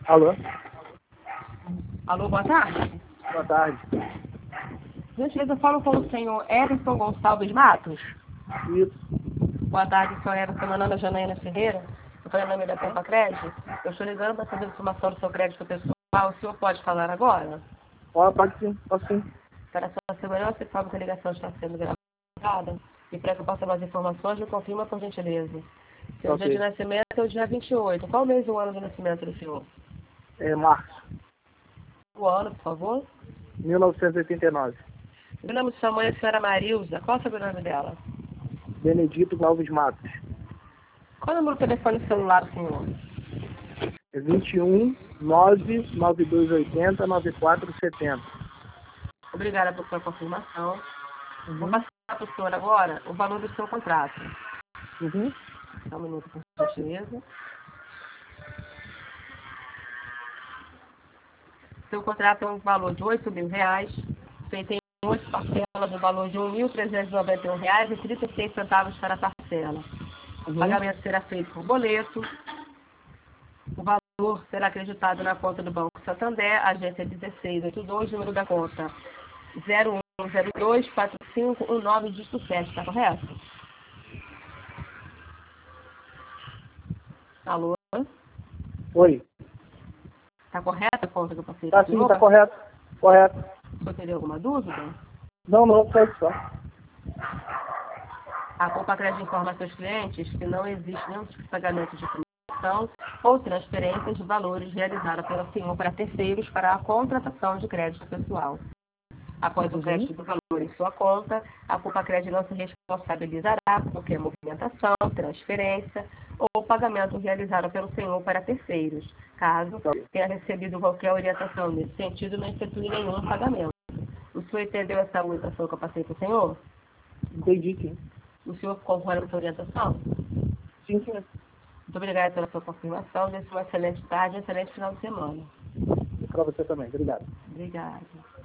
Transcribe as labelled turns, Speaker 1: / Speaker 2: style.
Speaker 1: Alô?
Speaker 2: Alô, boa tarde.
Speaker 1: Boa tarde.
Speaker 2: Gentileza, eu falo com o senhor Everson Gonçalves Matos.
Speaker 1: Isso.
Speaker 2: Boa tarde, senhor Everson. Meu nome é Janaína Ferreira. Eu falei o nome da Pampa Crédito. Eu estou ligando para saber a informação do seu crédito pessoal. O senhor pode falar agora?
Speaker 1: Pode sim, pode sim.
Speaker 2: Para a sua segurança, e sabe que a ligação está sendo gravada. E para que eu possa mais informações, me confirma por gentileza. Seu
Speaker 1: Ok.
Speaker 2: dia de nascimento é o dia 28. Qual mês e o ano de nascimento do senhor?
Speaker 1: É março,
Speaker 2: O ano, por favor.
Speaker 1: 1989.
Speaker 2: O nome de sua mãe é a senhora Marilza. Qual é o sobrenome dela?
Speaker 1: Benedito Alves Matos.
Speaker 2: Qual é o número do telefone celular do senhor?
Speaker 1: É 21 99280 9470.
Speaker 2: Obrigada por sua confirmação. Vou
Speaker 1: Uhum.
Speaker 2: passar para o senhor agora o valor do seu contrato.
Speaker 1: Uhum.
Speaker 2: Só um minuto, por gentileza. Seu contrato é um valor de R$ 8.000, feito em 8 parcelas do valor de R$ 1.391,36 para a parcela. O
Speaker 1: Uhum.
Speaker 2: pagamento será feito por boleto. O valor será acreditado na conta do Banco Santander, agência 1682, número da conta 01024519, dígito 7, está correto? Alô?
Speaker 1: Oi.
Speaker 2: Está correta a conta que eu passei para
Speaker 1: Tá
Speaker 2: o
Speaker 1: sim,
Speaker 2: senhor?
Speaker 1: tá correto. Correto.
Speaker 2: O senhor teria alguma dúvida?
Speaker 1: Não, só isso só.
Speaker 2: A Compa Crédito informa seus clientes que não existe nenhum tipo de pagamento de comissão ou transferência de valores realizada pelo senhor para terceiros para a contratação de crédito pessoal. Após o crédito do valor em sua conta, a Compa Crédito não se responsabilizará por qualquer movimentação, transferência ou pagamento realizado pelo senhor para terceiros, caso tenha recebido qualquer orientação nesse sentido, não efetue nenhum pagamento. O senhor entendeu essa orientação que eu passei para o senhor?
Speaker 1: Entendi, sim.
Speaker 2: O senhor concorda com essa orientação?
Speaker 1: Sim.
Speaker 2: Muito obrigada pela sua confirmação. Desejo uma excelente tarde e um excelente final de semana.
Speaker 1: Para você também. Obrigado.
Speaker 2: Obrigada.